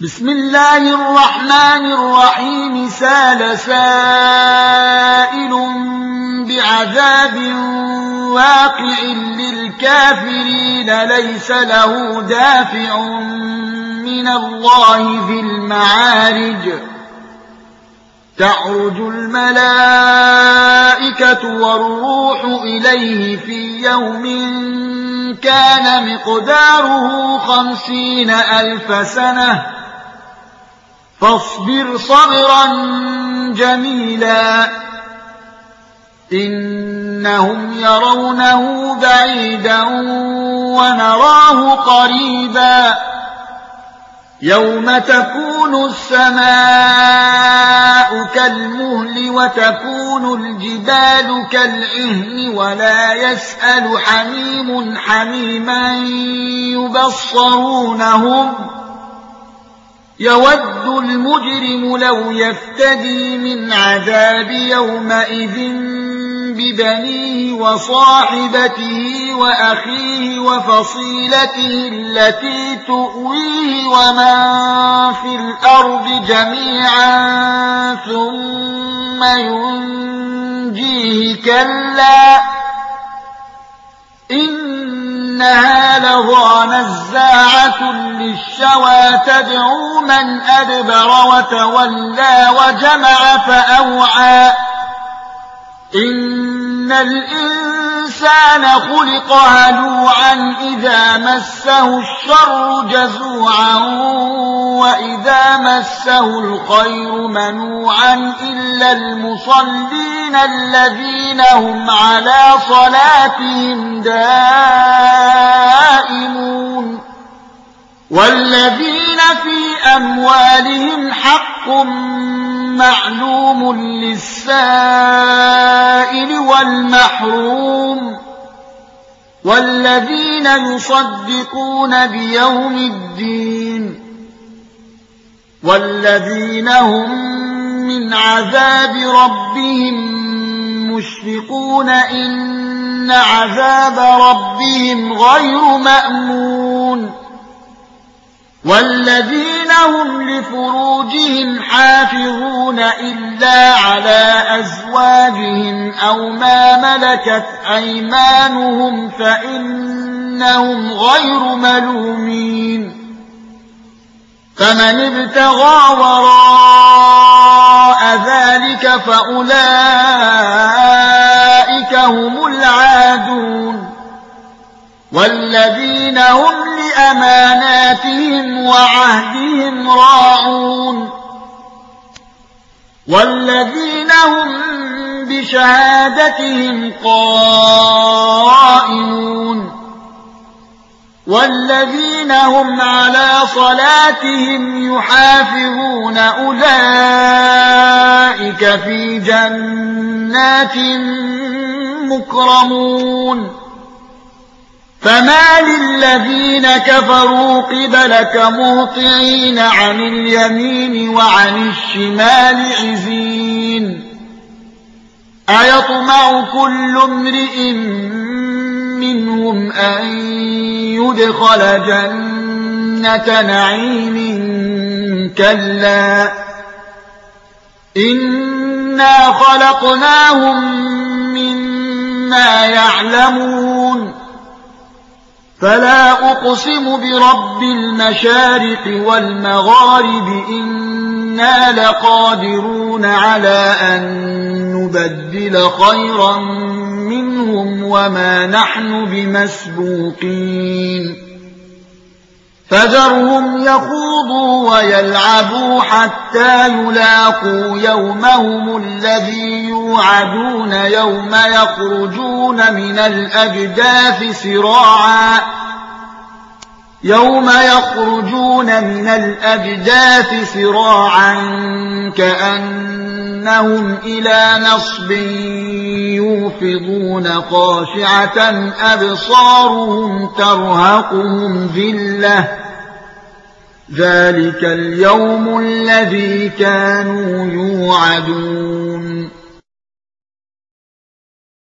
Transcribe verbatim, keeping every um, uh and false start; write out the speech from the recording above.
بسم الله الرحمن الرحيم سال سائل بعذاب واقع للكافرين ليس له دافع من الله في المعارج تعرج الملائكة والروح إليه في يوم كان مقداره خمسين ألف سنة فاصبر صبرا جميلا إنهم يرونه بعيدا ونراه قريبا يوم تكون السماء كالمهل وتكون الجبال كالعهن ولا يسأل حميم حميما يبصرونهم يود المجرم لو يفتدي من عذاب يومئذ ببنيه وصاحبته وأخيه وفصيلته التي تؤويه ومن في الأرض جميعا ثم ينجيه كلا إنها لظى نزاعة للشوى تدعو من أدبر وتولى وجمع فأوعى إن الإنسان خلق هلوعا إذا مسه الشر جزوعا وإذا مسه الخير منوعا إلا المصلين الذين هم على صلاتهم دائمون والذين في أموالهم حق معلوم للسائل والمحروم والذين يصدقون بيوم الدين والذين هم من عذاب ربهم مشفقون إن عذاب ربهم غير مأمون والذين هم لفروجهم حافظون إلا على أزواجهم أو ما ملكت أيمانهم فإنهم غير ملومين فمن ابتغى وراء ذلك فأولئك هم العادون والذين هم لأماناتهم وعهدهم راعون والذين هم بشهادتهم قائمون والذين هم على صلاتهم يحافظون أولئك في جنات مكرمون فما للذين كفروا قبلك مهطعين عن اليمين وعن الشمال عزين أيطمع كل امرئ منهم أن يدخل جنة نعيم كلا إنا خلقناهم مما يعلمون فلا أقسم برب المشارق والمغارب إنا لقادرون على أن نبدل خيرا منهم وما نحن بمسبوقين فذرهم يخوضوا ويلعبوا حتى يلاقوا يومهم الذي يوعدون يوم يخرجون من الأجداث سراعا يوم يخرجون من الأجداث سراعا كأنهم إلى نصب يوفضون خاشعة أبصارهم ترهقهم ذلة ذلك اليوم الذي كانوا يوعدون